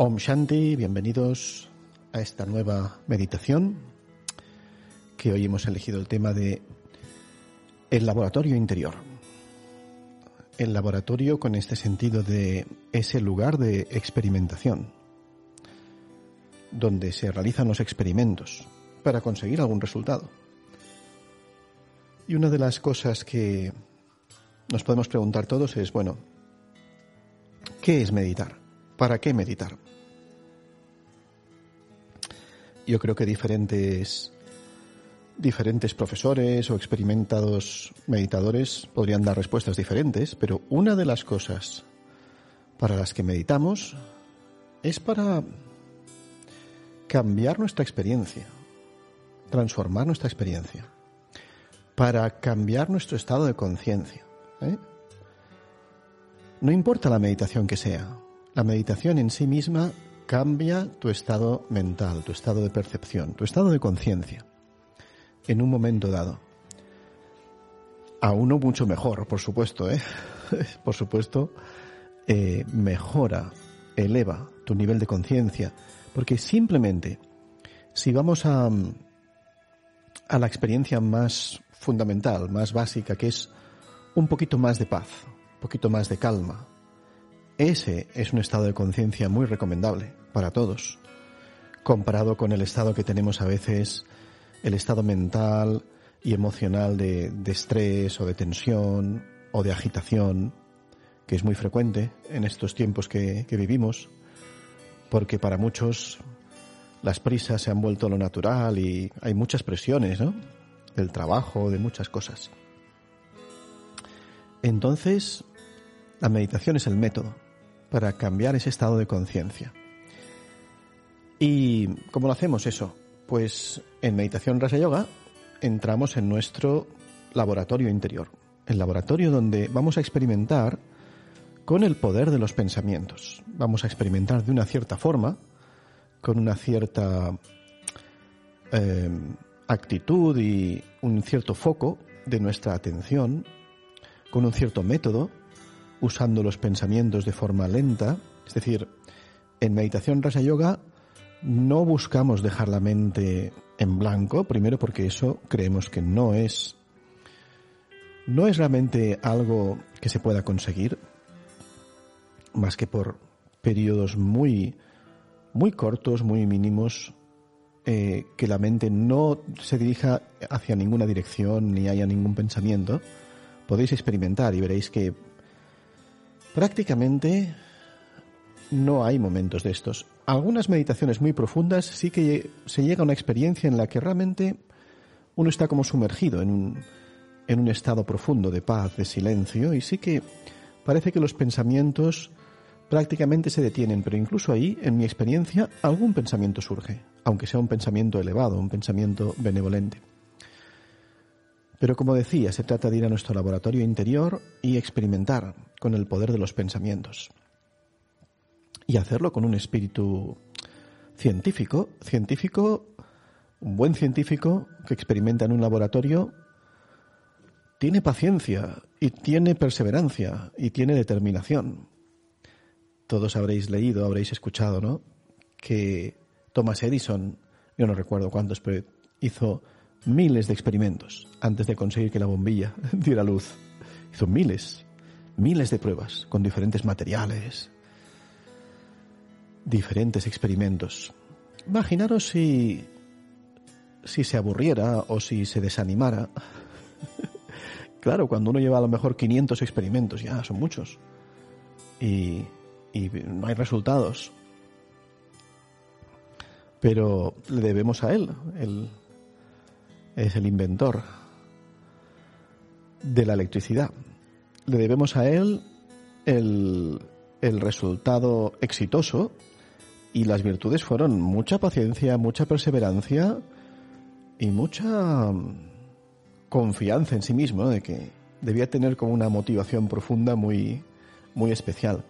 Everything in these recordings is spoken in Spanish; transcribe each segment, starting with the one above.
Om Shanti, bienvenidos a esta nueva meditación que hoy hemos elegido el tema de el laboratorio interior. El laboratorio con este sentido de ese lugar de experimentación donde se realizan los experimentos para conseguir algún resultado. Y una de las cosas que nos podemos preguntar todos es, bueno, ¿qué es meditar? ¿Para qué meditar? Yo creo que diferentes profesores o experimentados meditadores podrían dar respuestas diferentes, pero una de las cosas para las que meditamos es para cambiar nuestra experiencia, transformar nuestra experiencia, para cambiar nuestro estado de conciencia. No importa la meditación que sea, la meditación en sí misma cambia tu estado mental, tu estado de percepción, tu estado de conciencia en un momento dado. A uno mucho mejor, por supuesto, por supuesto, mejora, eleva tu nivel de conciencia, porque simplemente si vamos a la experiencia más fundamental, más básica, que es un poquito más de paz, un poquito más de calma, ese es un estado de conciencia muy recomendable para todos, comparado con el estado que tenemos a veces, el estado mental y emocional de estrés o de tensión o de agitación, que es muy frecuente en estos tiempos que vivimos, porque para muchos las prisas se han vuelto lo natural y hay muchas presiones, ¿no?, del trabajo, de muchas cosas. Entonces, la meditación es el método para cambiar ese estado de conciencia. ¿Y cómo lo hacemos eso? Pues en Meditación Raja Yoga entramos en nuestro laboratorio interior, el laboratorio donde vamos a experimentar con el poder de los pensamientos. Vamos a experimentar de una cierta forma, con una cierta actitud y un cierto foco de nuestra atención, con un cierto método, usando los pensamientos de forma lenta. Es decir, en Meditación Raja Yoga no buscamos dejar la mente en blanco, primero porque eso creemos que no es realmente algo que se pueda conseguir, más que por periodos muy, muy cortos, muy mínimos, que la mente no se dirija hacia ninguna dirección ni haya ningún pensamiento. Podéis experimentar y veréis que prácticamente no hay momentos de estos. Algunas meditaciones muy profundas sí que se llega a una experiencia en la que realmente uno está como sumergido en un estado profundo de paz, de silencio, y sí que parece que los pensamientos prácticamente se detienen, pero incluso ahí, en mi experiencia, algún pensamiento surge, aunque sea un pensamiento elevado, un pensamiento benevolente. Pero como decía, se trata de ir a nuestro laboratorio interior y experimentar con el poder de los pensamientos. Y hacerlo con un espíritu científico, un buen científico que experimenta en un laboratorio, tiene paciencia y tiene perseverancia y tiene determinación. Todos habréis leído, habréis escuchado, ¿no?, que Thomas Edison, yo no recuerdo cuántos, pero hizo miles de experimentos antes de conseguir que la bombilla diera luz. Hizo miles de pruebas con diferentes materiales, diferentes experimentos. Imaginaros si se aburriera o si se desanimara. Claro, cuando uno lleva a lo mejor 500 experimentos, ya son muchos, y no hay resultados. Pero le debemos a él es el inventor de la electricidad. Le debemos a él el resultado exitoso, y las virtudes fueron mucha paciencia, mucha perseverancia y mucha confianza en sí mismo, ¿no?, de que debía tener como una motivación profunda muy, muy especial.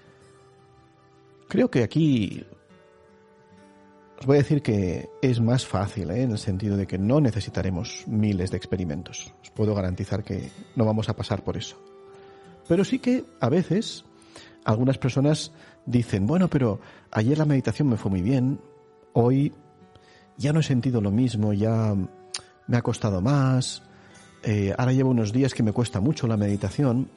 Creo que aquí os voy a decir que es más fácil, en el sentido de que no necesitaremos miles de experimentos. Os puedo garantizar que no vamos a pasar por eso. Pero sí que a veces Algunas personas dicen, bueno, pero ayer la meditación me fue muy bien, hoy ya no he sentido lo mismo, ya me ha costado más, ahora llevo unos días que me cuesta mucho la meditación.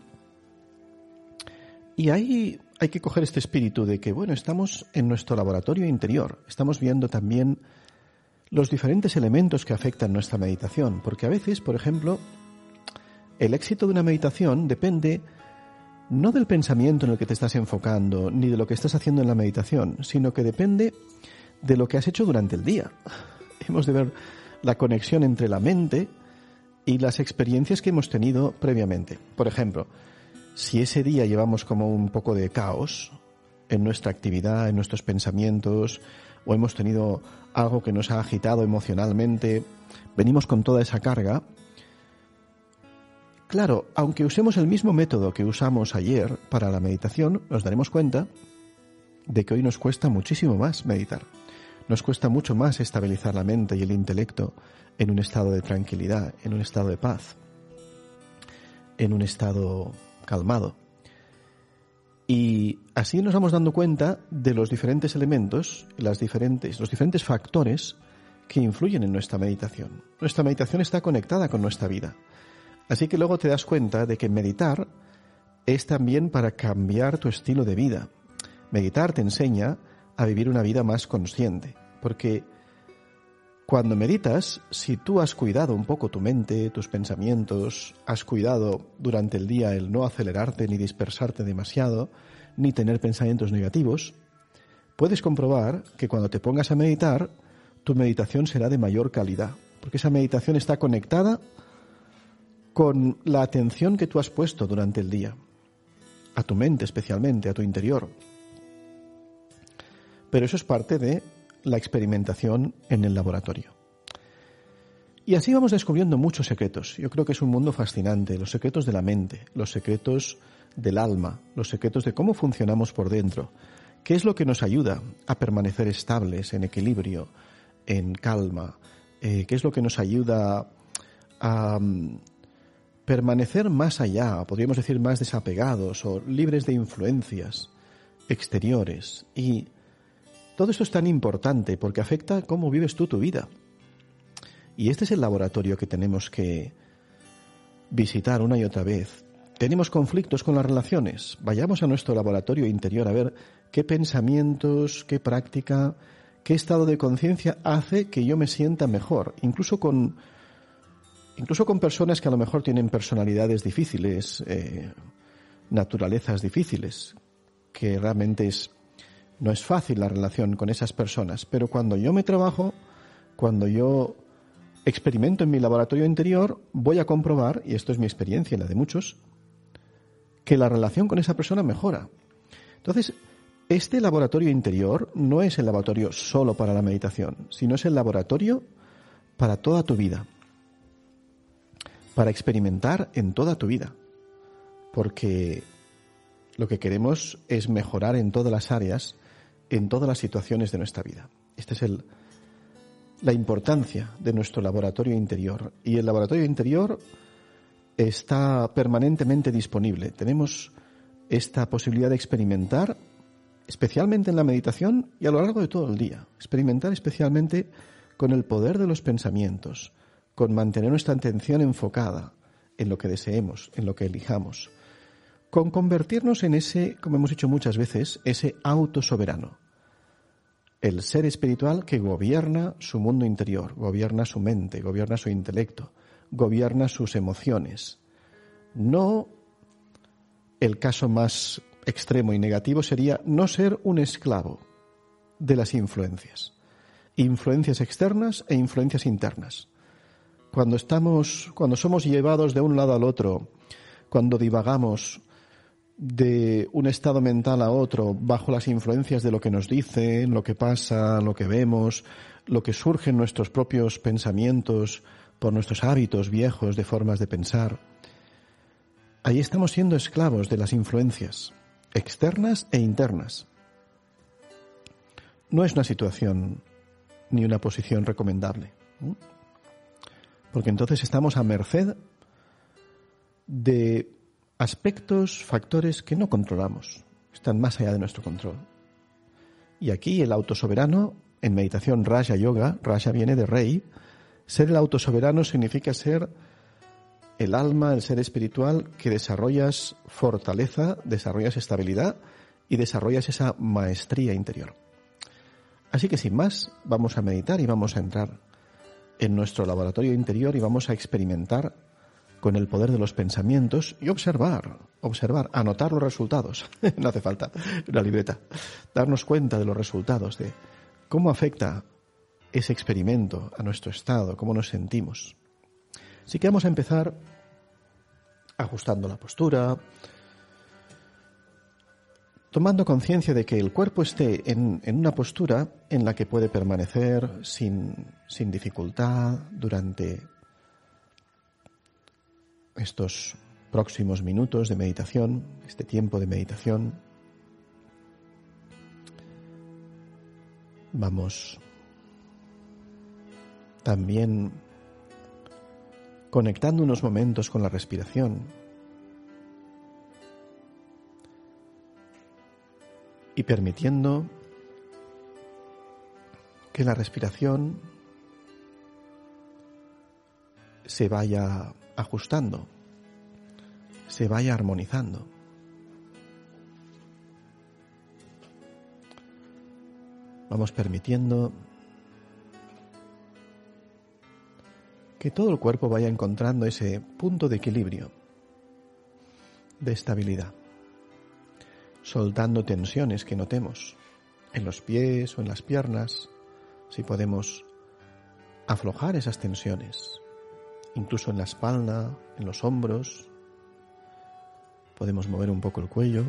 Y ahí hay que coger este espíritu de que, bueno, estamos en nuestro laboratorio interior, estamos viendo también los diferentes elementos que afectan nuestra meditación, porque a veces, por ejemplo, el éxito de una meditación depende no del pensamiento en el que te estás enfocando, ni de lo que estás haciendo en la meditación, sino que depende de lo que has hecho durante el día. Hemos de ver la conexión entre la mente y las experiencias que hemos tenido previamente. Por ejemplo, si ese día llevamos como un poco de caos en nuestra actividad, en nuestros pensamientos, o hemos tenido algo que nos ha agitado emocionalmente, venimos con toda esa carga. Claro, aunque usemos el mismo método que usamos ayer para la meditación, nos daremos cuenta de que hoy nos cuesta muchísimo más meditar. Nos cuesta mucho más estabilizar la mente y el intelecto en un estado de tranquilidad, en un estado de paz, en un estado calmado. Y así nos vamos dando cuenta de los diferentes elementos, los diferentes factores que influyen en nuestra meditación. Nuestra meditación está conectada con nuestra vida. Así que luego te das cuenta de que meditar es también para cambiar tu estilo de vida. Meditar te enseña a vivir una vida más consciente, porque cuando meditas, si tú has cuidado un poco tu mente, tus pensamientos, has cuidado durante el día el no acelerarte ni dispersarte demasiado, ni tener pensamientos negativos, puedes comprobar que cuando te pongas a meditar, tu meditación será de mayor calidad, porque esa meditación está conectada con la atención que tú has puesto durante el día, a tu mente especialmente, a tu interior. Pero eso es parte de la experimentación en el laboratorio. Y así vamos descubriendo muchos secretos. Yo creo que es un mundo fascinante, los secretos de la mente, los secretos del alma, los secretos de cómo funcionamos por dentro, qué es lo que nos ayuda a permanecer estables, en equilibrio, en calma, qué es lo que nos ayuda a permanecer más allá, podríamos decir más desapegados o libres de influencias exteriores. Y todo esto es tan importante porque afecta cómo vives tú tu vida. Y este es el laboratorio que tenemos que visitar una y otra vez. Tenemos conflictos con las relaciones. Vayamos a nuestro laboratorio interior a ver qué pensamientos, qué práctica, qué estado de conciencia hace que yo me sienta mejor. Incluso con personas que a lo mejor tienen personalidades difíciles, naturalezas difíciles, que realmente no es fácil la relación con esas personas. Pero cuando yo me trabajo, cuando yo experimento en mi laboratorio interior, voy a comprobar, y esto es mi experiencia y la de muchos, que la relación con esa persona mejora. Entonces, este laboratorio interior no es el laboratorio solo para la meditación, sino es el laboratorio para toda tu vida, para experimentar en toda tu vida, porque lo que queremos es mejorar en todas las áreas, en todas las situaciones de nuestra vida. Esta es la importancia de nuestro laboratorio interior. Y el laboratorio interior está permanentemente disponible. Tenemos esta posibilidad de experimentar, especialmente en la meditación y a lo largo de todo el día. Experimentar especialmente con el poder de los pensamientos, con mantener nuestra atención enfocada en lo que deseemos, en lo que elijamos, con convertirnos en ese, como hemos dicho muchas veces, ese autosoberano. El ser espiritual que gobierna su mundo interior, gobierna su mente, gobierna su intelecto, gobierna sus emociones. No, el caso más extremo y negativo sería no ser un esclavo de las influencias externas e influencias internas. Cuando somos llevados de un lado al otro, cuando divagamos de un estado mental a otro bajo las influencias de lo que nos dicen, lo que pasa, lo que vemos, lo que surge en nuestros propios pensamientos por nuestros hábitos viejos de formas de pensar, ahí estamos siendo esclavos de las influencias externas e internas. No es una situación ni una posición recomendable, ¿no? Porque entonces estamos a merced de aspectos, factores que no controlamos. están más allá de nuestro control. Y aquí el autosoberano, en meditación Raja Yoga, Raja viene de rey, ser el autosoberano significa ser el alma, el ser espiritual que desarrollas fortaleza, desarrollas estabilidad y desarrollas esa maestría interior. Así que sin más, vamos a meditar y vamos a entrar en nuestro laboratorio interior y vamos a experimentar con el poder de los pensamientos y observar, anotar los resultados. No hace falta una libreta. Darnos cuenta de los resultados, de cómo afecta ese experimento a nuestro estado, cómo nos sentimos. Así que vamos a empezar ajustando la postura, tomando conciencia de que el cuerpo esté en una postura en la que puede permanecer sin dificultad durante estos próximos minutos de meditación, este tiempo de meditación. Vamos también conectando unos momentos con la respiración y permitiendo que la respiración se vaya ajustando, se vaya armonizando. Vamos permitiendo que todo el cuerpo vaya encontrando ese punto de equilibrio, de estabilidad, soltando tensiones que notemos en los pies o en las piernas, si podemos aflojar esas tensiones, incluso en la espalda, en los hombros, podemos mover un poco el cuello,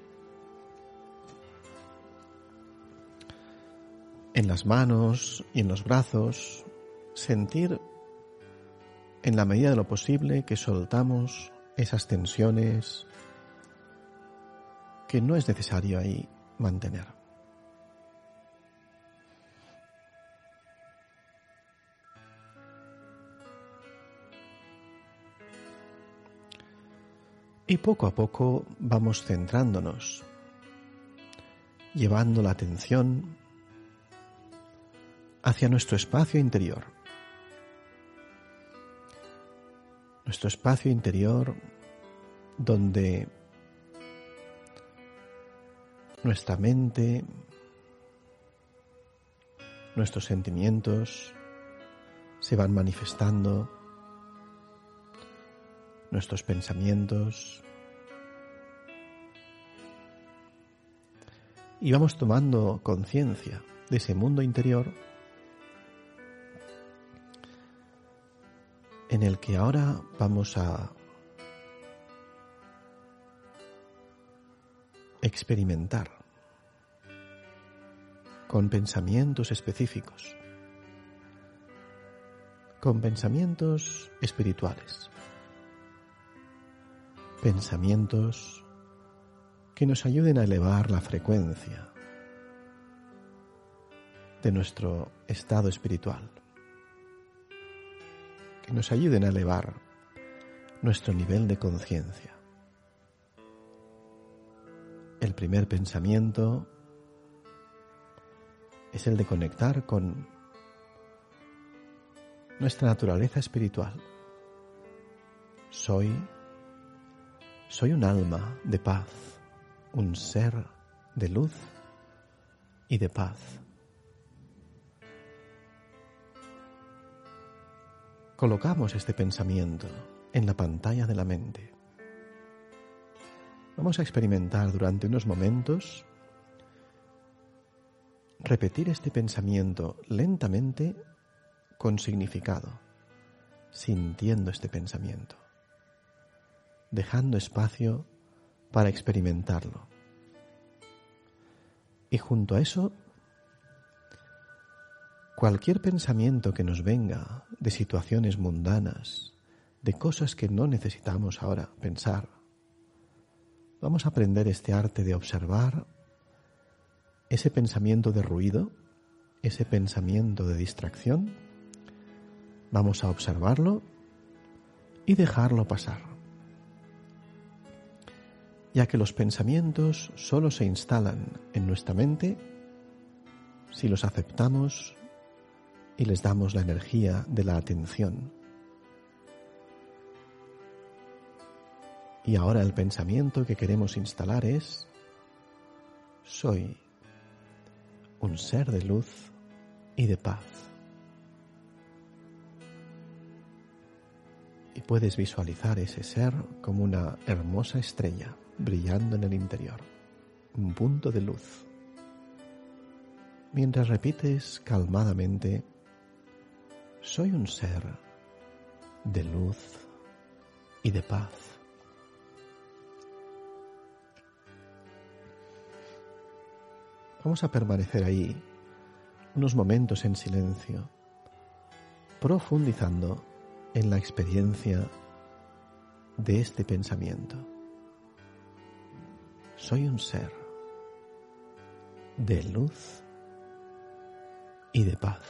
en las manos y en los brazos, sentir en la medida de lo posible que soltamos esas tensiones que no es necesario ahí mantener. Y poco a poco vamos centrándonos, llevando la atención hacia nuestro espacio interior. Nuestro espacio interior donde nuestra mente, nuestros sentimientos se van manifestando, nuestros pensamientos, y vamos tomando conciencia de ese mundo interior en el que ahora vamos a experimentar con pensamientos específicos, con pensamientos espirituales, pensamientos que nos ayuden a elevar la frecuencia de nuestro estado espiritual, que nos ayuden a elevar nuestro nivel de conciencia. El primer pensamiento es el de conectar con nuestra naturaleza espiritual. Soy un alma de paz, un ser de luz y de paz. Colocamos este pensamiento en la pantalla de la mente. Vamos a experimentar durante unos momentos repetir este pensamiento lentamente con significado, sintiendo este pensamiento, dejando espacio para experimentarlo. Y junto a eso, cualquier pensamiento que nos venga de situaciones mundanas, de cosas que no necesitamos ahora pensar, vamos a aprender este arte de observar ese pensamiento de ruido, ese pensamiento de distracción. Vamos a observarlo y dejarlo pasar. ya que los pensamientos solo se instalan en nuestra mente si los aceptamos y les damos la energía de la atención. Y ahora el pensamiento que queremos instalar es: soy un ser de luz y de paz. Y puedes visualizar ese ser como una hermosa estrella brillando en el interior, un punto de luz. Mientras repites calmadamente: soy un ser de luz y de paz. Vamos a permanecer ahí unos momentos en silencio, profundizando en la experiencia de este pensamiento. Soy un ser de luz y de paz.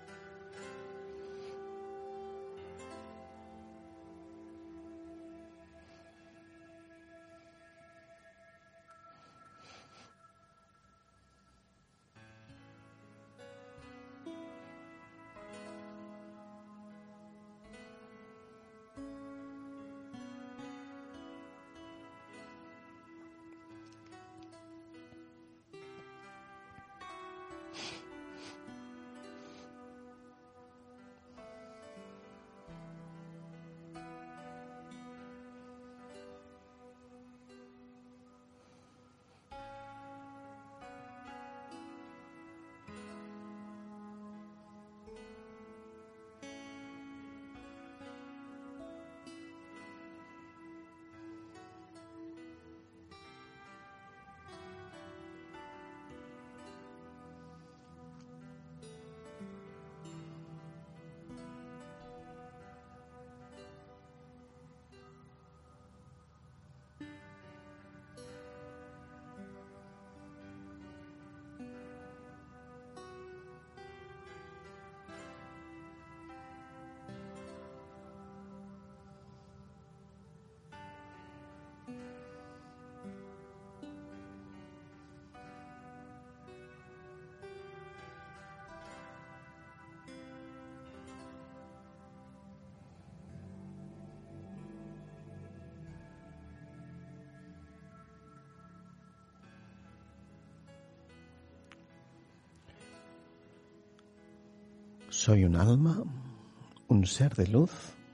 Soy un alma, un ser de luz,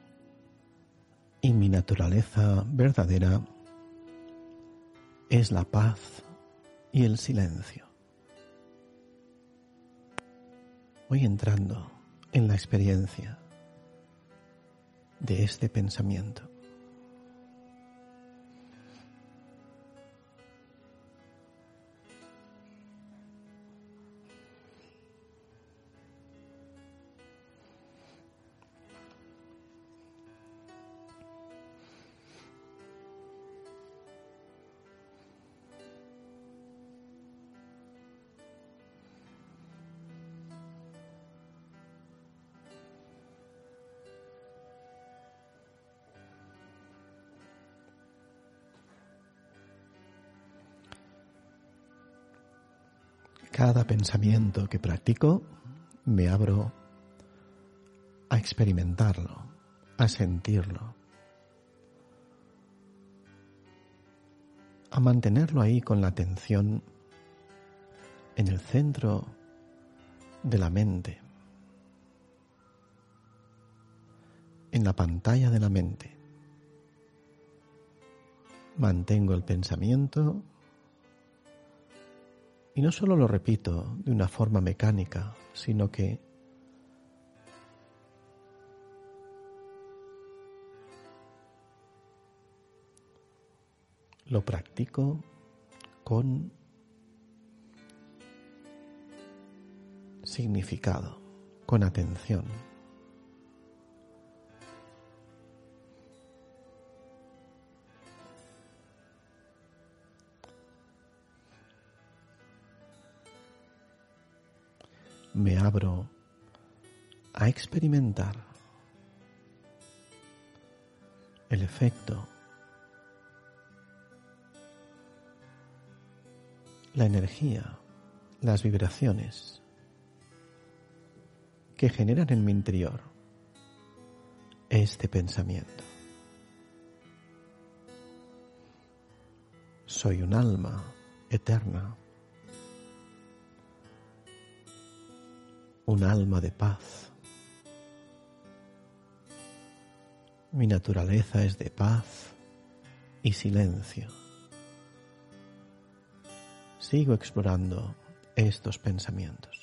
y mi naturaleza verdadera es la paz y el silencio. Voy entrando en la experiencia de este pensamiento. Cada pensamiento que practico, me abro a experimentarlo, a sentirlo, a mantenerlo ahí con la atención en el centro de la mente, en la pantalla de la mente. Mantengo el pensamiento y no solo lo repito de una forma mecánica, sino que lo practico con significado, con atención. Me abro a experimentar el efecto la energía, las vibraciones que generan en mi interior este pensamiento. Soy un alma eterna, un alma de paz. Mi naturaleza es de paz y silencio. Sigo explorando estos pensamientos.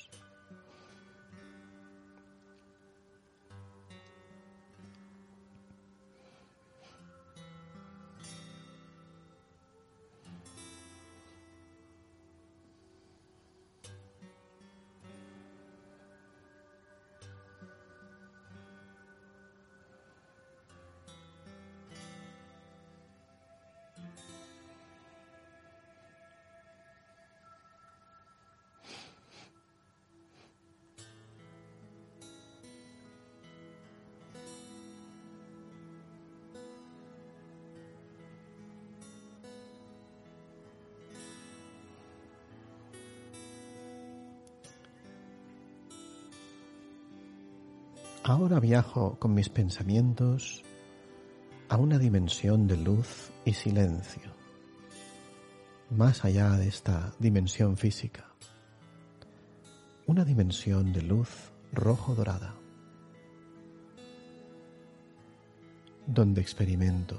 Ahora viajo con mis pensamientos a una dimensión de luz y silencio, más allá de esta dimensión física, una dimensión de luz rojo-dorada, donde experimento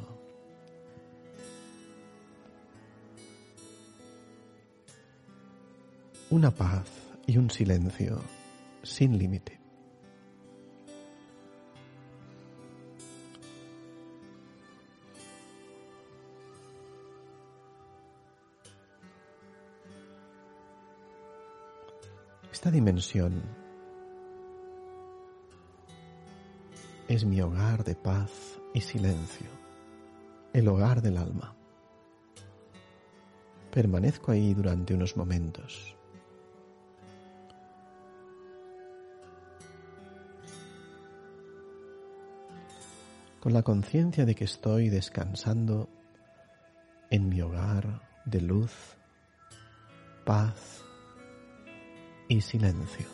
una paz y un silencio sin límite. Esta dimensión es mi hogar de paz y silencio, el hogar del alma. Permanezco ahí durante unos momentos. Con la conciencia de que estoy descansando en mi hogar de luz, paz y silencio.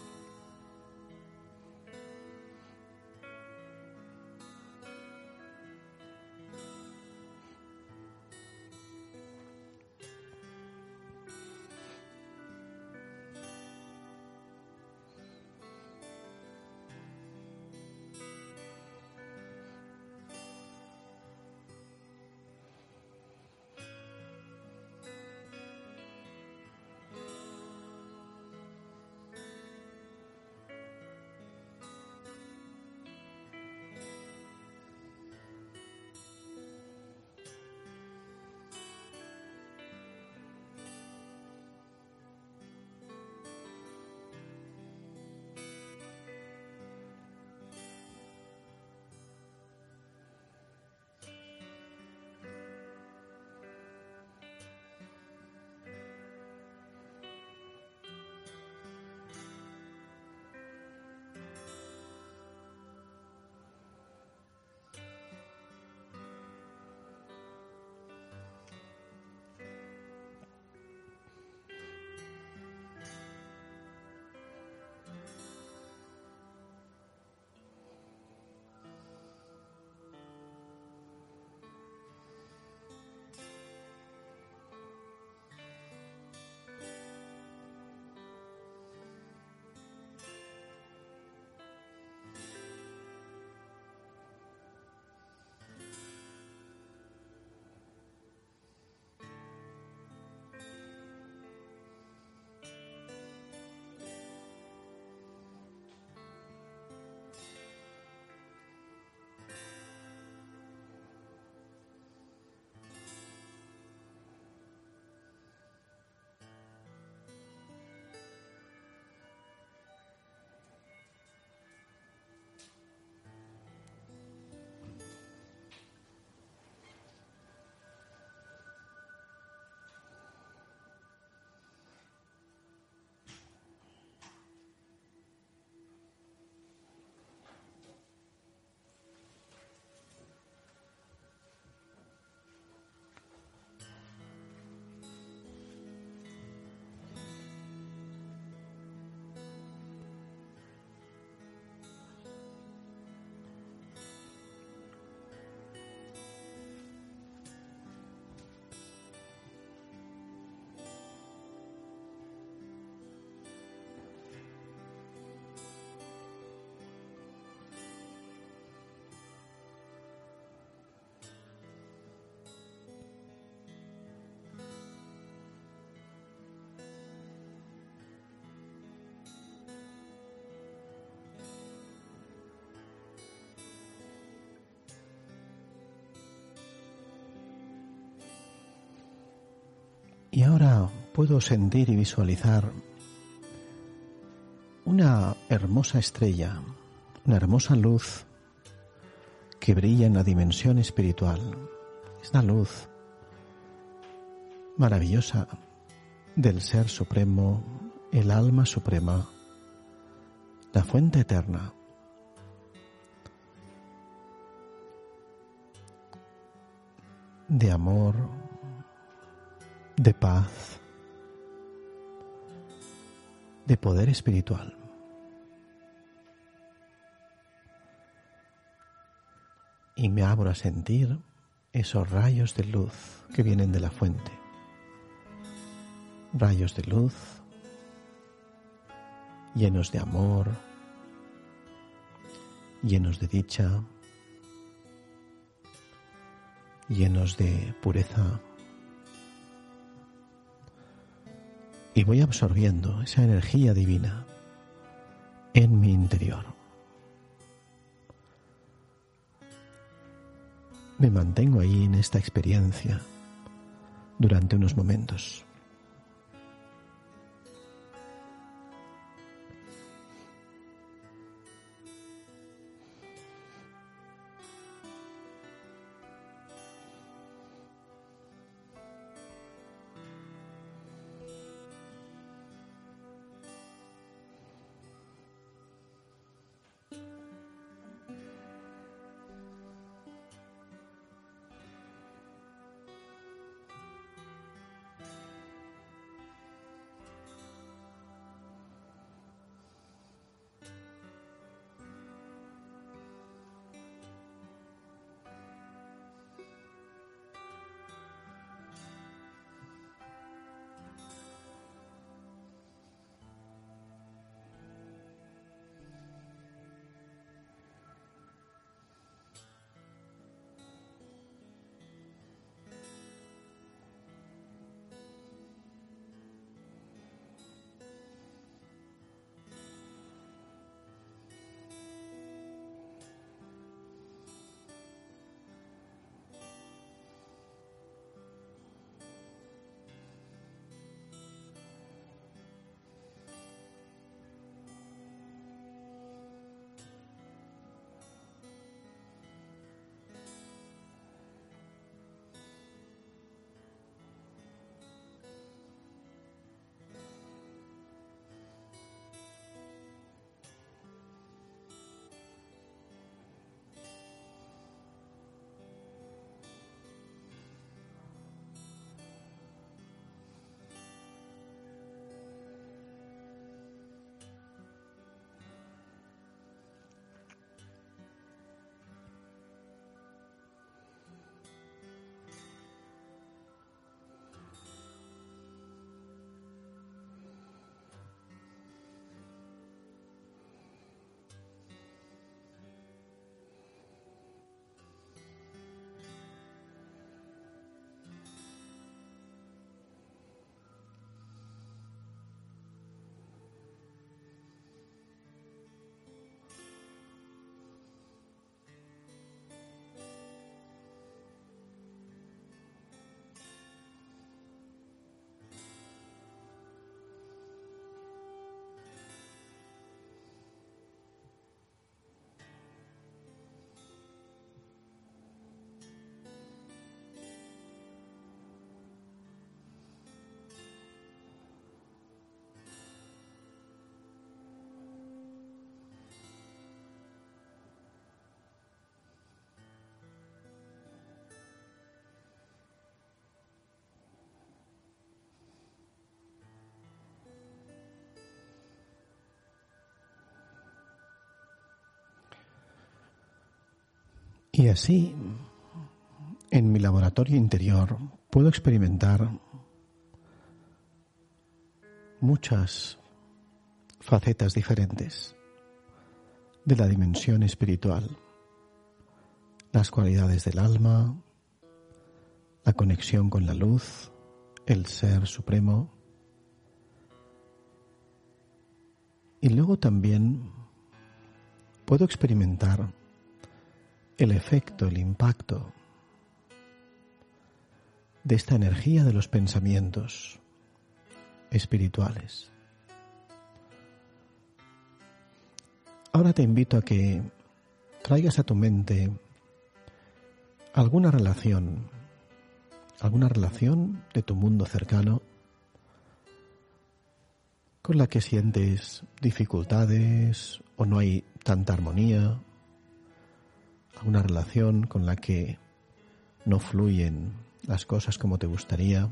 Y ahora puedo sentir y visualizar una hermosa estrella, una hermosa luz que brilla en la dimensión espiritual. Es la luz maravillosa del Ser Supremo, el Alma Suprema, la Fuente Eterna. De amor, de paz, de poder espiritual. Y me abro a sentir esos rayos de luz que vienen de la fuente. Rayos de luz llenos de amor, llenos de dicha, llenos de pureza. Y voy absorbiendo esa energía divina en mi interior. Me mantengo ahí en esta experiencia durante unos momentos. Y así, en mi laboratorio interior, puedo experimentar muchas facetas diferentes de la dimensión espiritual, las cualidades del alma, la conexión con la luz, el Ser Supremo. Y luego también puedo experimentar el efecto, el impacto de esta energía de los pensamientos espirituales. Ahora te invito a que traigas a tu mente alguna relación de tu mundo cercano con la que sientes dificultades o no hay tanta armonía, alguna relación con la que no fluyen las cosas como te gustaría.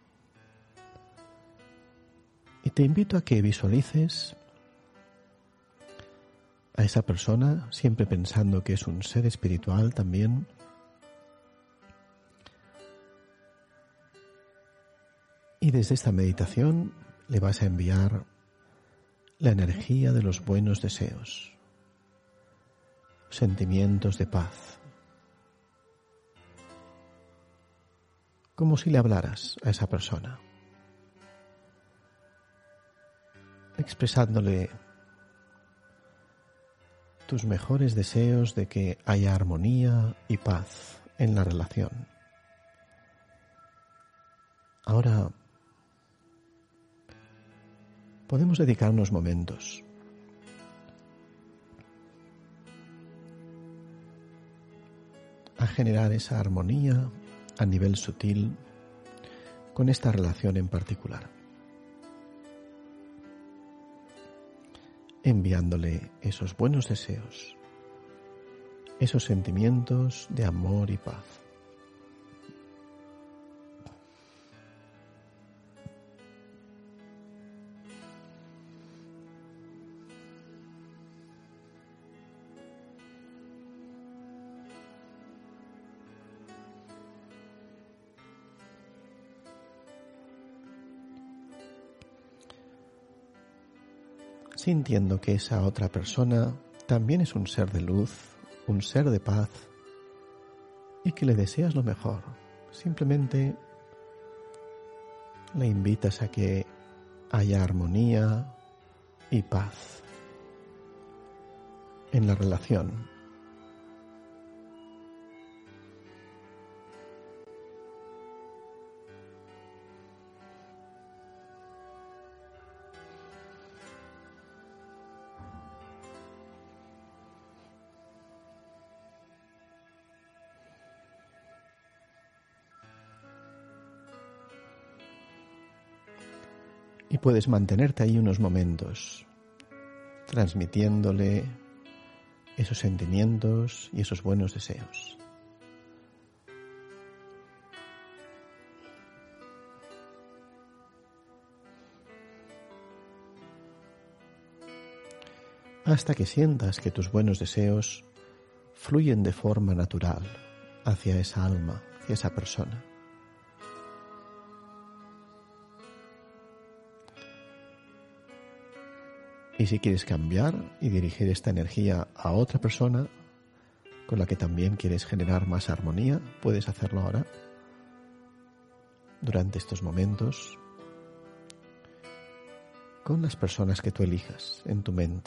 Y te invito a que visualices a esa persona, siempre pensando que es un ser espiritual también, y desde esta meditación le vas a enviar la energía de los buenos deseos, sentimientos de paz, como si le hablaras a esa persona, expresándole tus mejores deseos de que haya armonía y paz en la relación. Ahora podemos dedicar unos momentos a generar esa armonía a nivel sutil con esta relación en particular, enviándole esos buenos deseos, esos sentimientos de amor y paz. Sintiendo que esa otra persona también es un ser de luz, un ser de paz, y que le deseas lo mejor. Simplemente le invitas a que haya armonía y paz en la relación. Y puedes mantenerte ahí unos momentos, transmitiéndole esos sentimientos y esos buenos deseos. Hasta que sientas que tus buenos deseos fluyen de forma natural hacia esa alma, hacia esa persona. Y si quieres cambiar y dirigir esta energía a otra persona con la que también quieres generar más armonía, puedes hacerlo ahora, durante estos momentos, con las personas que tú elijas en tu mente.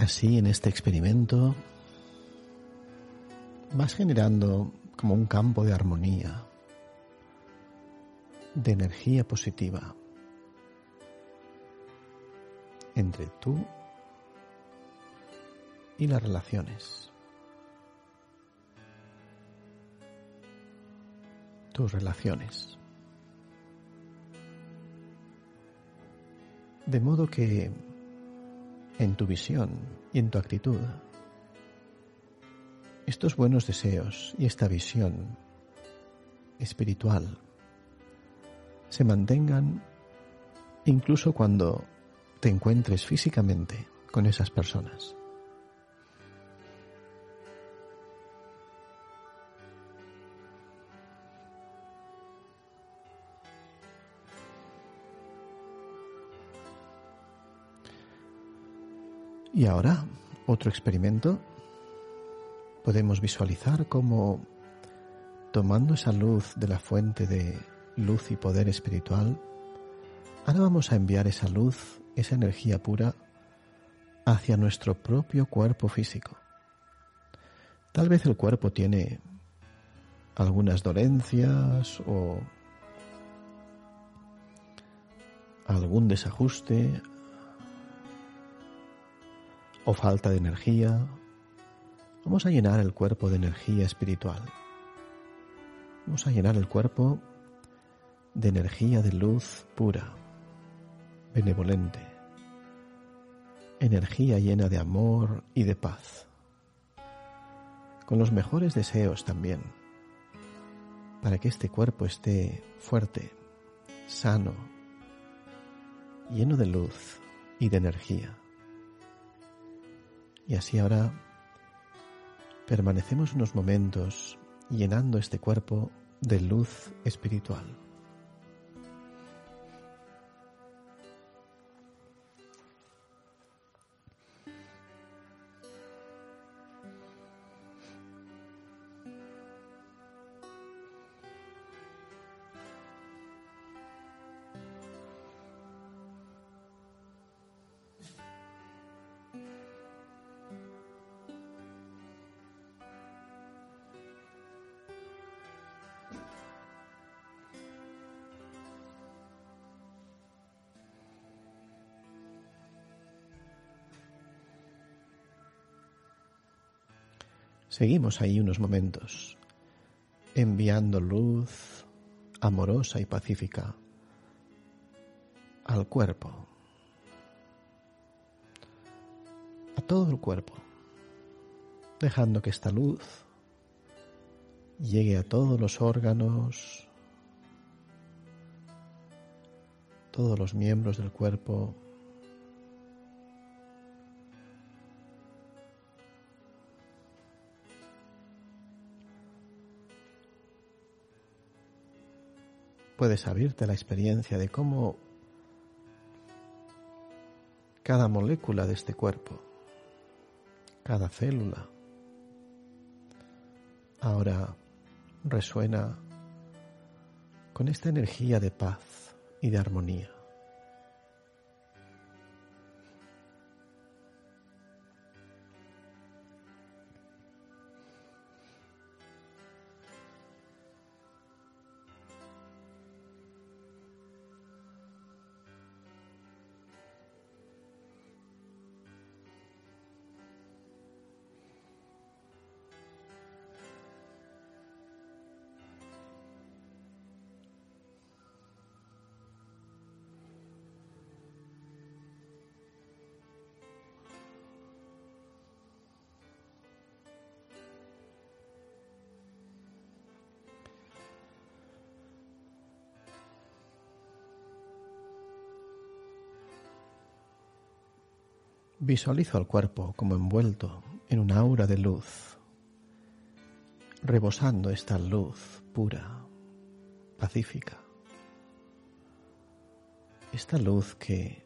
Así, en este experimento, vas generando como un campo de armonía, de energía positiva entre tú y las relaciones. Tus relaciones. De modo que en tu visión y en tu actitud, estos buenos deseos y esta visión espiritual se mantengan incluso cuando te encuentres físicamente con esas personas. Y ahora, otro experimento. Podemos visualizar cómo, tomando esa luz de la fuente de luz y poder espiritual, ahora vamos a enviar esa luz, esa energía pura, hacia nuestro propio cuerpo físico. Tal vez el cuerpo tiene algunas dolencias o algún desajuste o falta de energía. Vamos a llenar el cuerpo de energía espiritual. Vamos a llenar el cuerpo de energía de luz pura, benevolente, energía llena de amor y de paz, con los mejores deseos también, para que este cuerpo esté fuerte, sano, lleno de luz y de energía. Y así ahora permanecemos unos momentos llenando este cuerpo de luz espiritual. Seguimos ahí unos momentos, enviando luz amorosa y pacífica al cuerpo, a todo el cuerpo, dejando que esta luz llegue a todos los órganos, todos los miembros del cuerpo. Puedes abrirte a la experiencia de cómo cada molécula de este cuerpo, cada célula, ahora resuena con esta energía de paz y de armonía. Visualizo al cuerpo como envuelto en un aura de luz, rebosando esta luz pura, pacífica. Esta luz que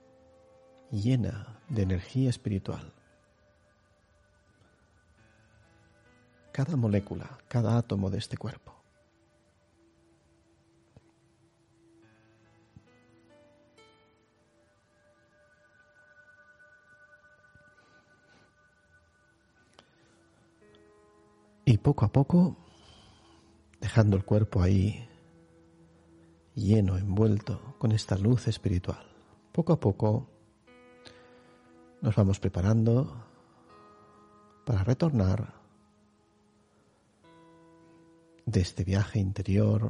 llena de energía espiritual cada molécula, cada átomo de este cuerpo. Y poco a poco, dejando el cuerpo ahí lleno, envuelto con esta luz espiritual, poco a poco nos vamos preparando para retornar de este viaje interior.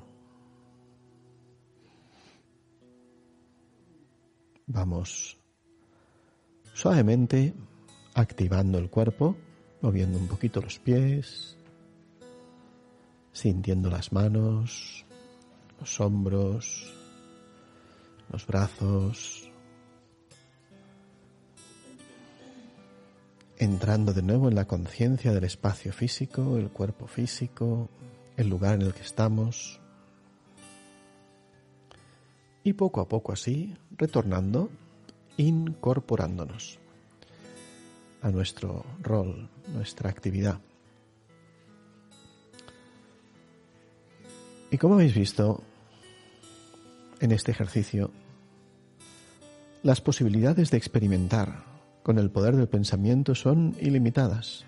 Vamos suavemente activando el cuerpo, moviendo un poquito los pies, sintiendo las manos, los hombros, los brazos, entrando de nuevo en la conciencia del espacio físico, el cuerpo físico, el lugar en el que estamos, y poco a poco así retornando, incorporándonos a nuestro rol, nuestra actividad. Y como habéis visto en este ejercicio, las posibilidades de experimentar con el poder del pensamiento son ilimitadas.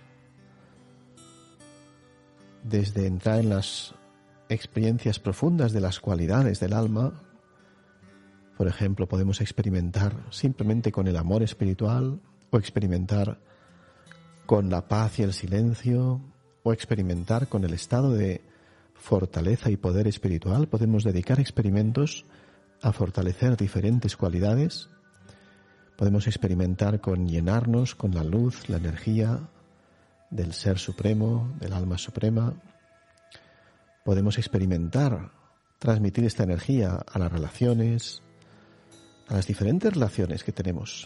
Desde entrar en las experiencias profundas de las cualidades del alma, por ejemplo, podemos experimentar simplemente con el amor espiritual, o experimentar con la paz y el silencio, o experimentar con el estado de fortaleza y poder espiritual. Podemos dedicar experimentos a fortalecer diferentes cualidades. Podemos experimentar con llenarnos con la luz, la energía del Ser Supremo, del Alma Suprema. Podemos experimentar, transmitir esta energía a las relaciones, a las diferentes relaciones que tenemos.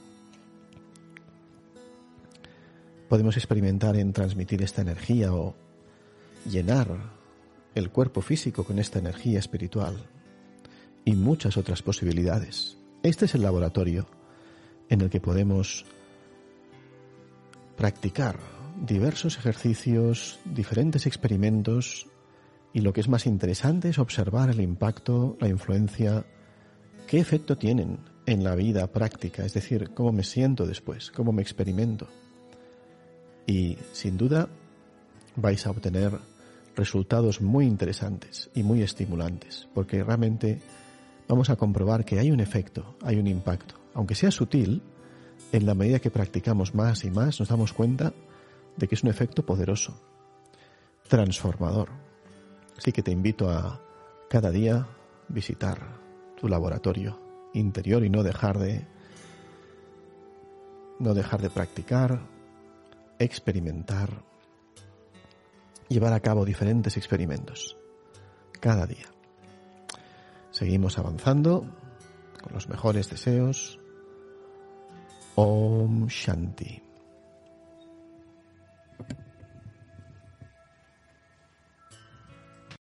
Podemos experimentar en transmitir esta energía o llenar el cuerpo físico con esta energía espiritual y muchas otras posibilidades. Este es el laboratorio en el que podemos practicar diversos ejercicios, diferentes experimentos, y lo que es más interesante es observar el impacto, la influencia, qué efecto tienen en la vida práctica, es decir, cómo me siento después, cómo me experimento. Y sin duda vais a obtener resultados muy interesantes y muy estimulantes, porque realmente vamos a comprobar que hay un efecto, hay un impacto. Aunque sea sutil, en la medida que practicamos más y más nos damos cuenta de que es un efecto poderoso, transformador. Así que te invito a cada día visitar tu laboratorio interior y no dejar de practicar, experimentar, llevar a cabo diferentes experimentos cada día. Seguimos avanzando con los mejores deseos. Om Shanti.